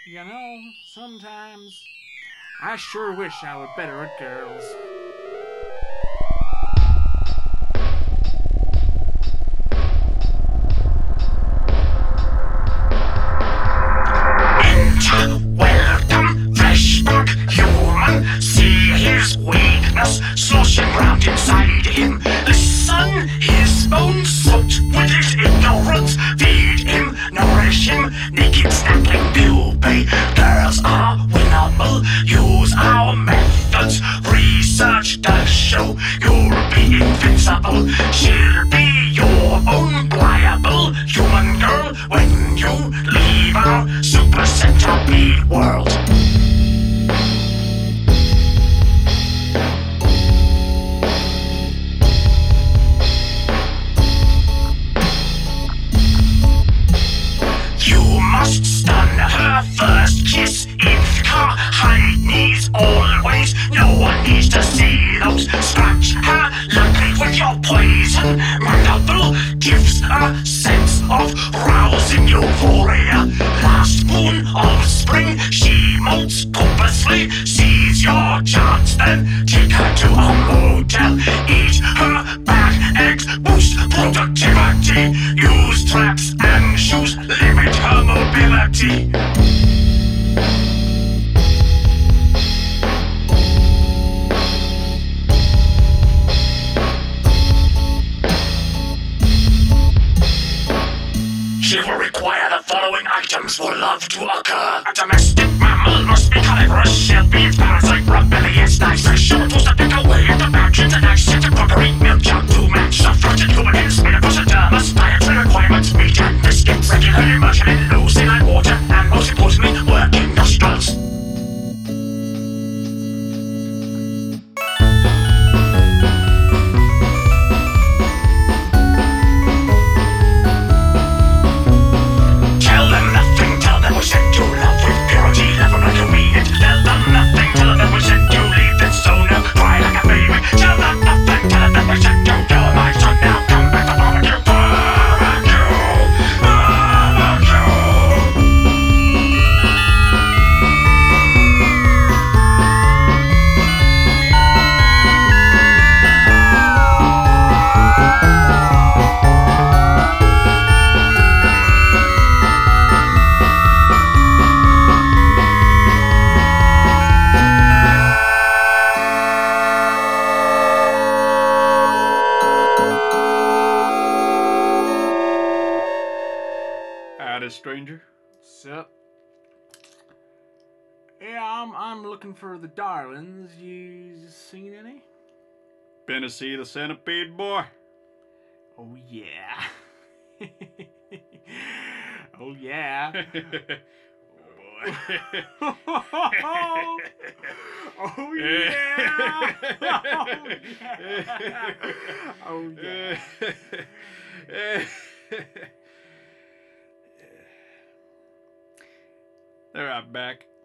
You know, sometimes I sure wish I were better at girls. Welcome, fleshbug human. See his weakness sloshing round inside him. Listen, his bones soaked with his ignorance. Feed him, nourish him, naked snapping pupae. Girls are winnable, use our methods. Research does show you'll be invincible. She'll be your own pliable human girl when you leave our super centipede world. You must stun her first kiss. Ithka, high knees always. No one needs to see those. Scratch her lightly with your poison. Mandible gives a sense of rousing euphoria. Last moon of spring, she molts purposely. Seize your chance, then take her to a motel. Eat her bad eggs, boost productivity. Use traps and shoes, limit her mobility. She will require the following items for love to occur. A domestic mammal must be carnivorous. She'll be parasite, rebellious, nice. She'll force to pick away at the mountains. A nice set of crockery, milk jug, two match, soft-fronted human heads, made of taxidermist. Dietary requirements, meat and biscuits. Regular immersion in low saline water. And most importantly, working nostrils. Tell them nothing, tell them we sent you love with purity, never like a mean it. Tell them nothing, tell them we sent you leave this zone now, cry like a baby. Tell them nothing, tell them we sent you, you're my son now, come back to barbecue, barbecue, barbecue. Howdy, stranger. Sup? Yeah, I'm looking for the darlings. You seen any? Been to see the centipede, boy? Oh yeah. Oh yeah. Oh yeah. Oh yeah. They're out back.